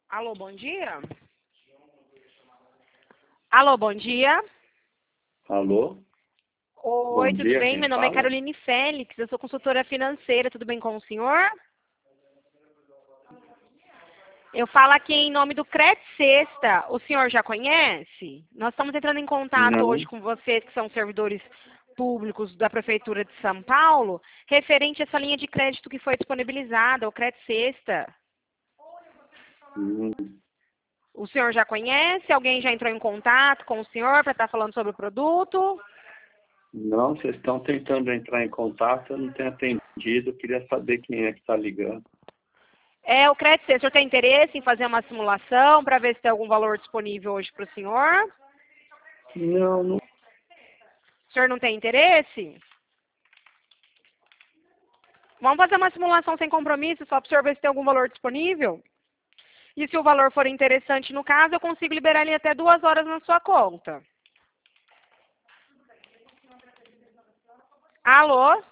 Alô, bom dia? Alô, bom dia. Alô? Oi, Bom tudo dia, bem? quem Meu nome é fala? Caroline Félix, eu sou consultora financeira, tudo bem com o senhor? Eu falo aqui em nome do Credit Sexta, o senhor já conhece? Nós estamos entrando em contato Não. hoje com vocês que são servidores públicos da Prefeitura de São Paulo, referente a essa linha de crédito que foi disponibilizada, o Credit Sexta. Hum, O senhor já conhece? Alguém já entrou em contato com o senhor para estar falando sobre o produto? Não, vocês estão tentando entrar em contato, eu não tenho atendido, eu queria saber quem é que está ligando. O Credit Sexta, o senhor tem interesse em fazer uma simulação para ver se tem algum valor disponível hoje para o senhor? Não, não. O senhor não tem interesse? Vamos fazer uma simulação sem compromisso, só para o senhor ver se tem algum valor disponível? E se o valor for interessante no caso, eu consigo liberar ele até 2 horas na sua conta. Alô?